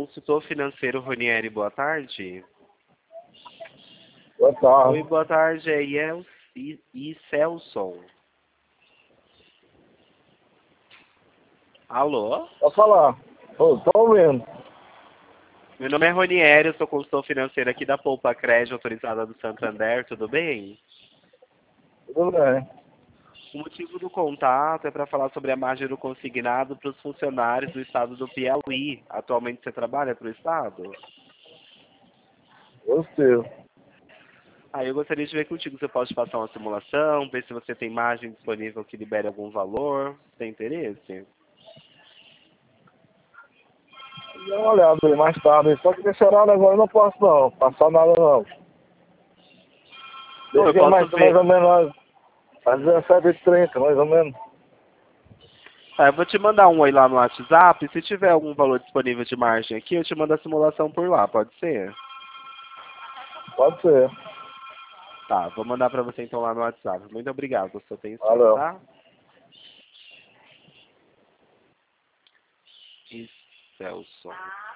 consultor financeiro Ronieri, boa tarde. Boa tarde. Oi, boa tarde, é Celson. Alô? Pode falar. Tô ouvindo. Meu nome é Ronieri, eu sou consultor financeiro aqui da Poupa Crédito, autorizada do Santander, tudo bem? Tudo bem. O motivo do contato é para falar sobre a margem do consignado para os funcionários do estado do Piauí. Atualmente você trabalha para o estado? Gostei. Aí eu gostaria de ver contigo, você pode passar uma simulação, ver se você tem margem disponível que libere algum valor. Tem interesse? Dá uma olhada aí mais tarde. Só que nesse horário agora eu não posso não. Passar nada não. Não, eu Deixa posso mais ver. ou menos às 17h30, mais ou menos. Tá, eu vou te mandar um oi lá no WhatsApp. Se tiver algum valor disponível de margem aqui, eu te mando a simulação por lá, pode ser? Pode ser. Tá, vou mandar para você então lá no WhatsApp. Muito obrigado pela sua atenção, Valeu. tá? E Celso.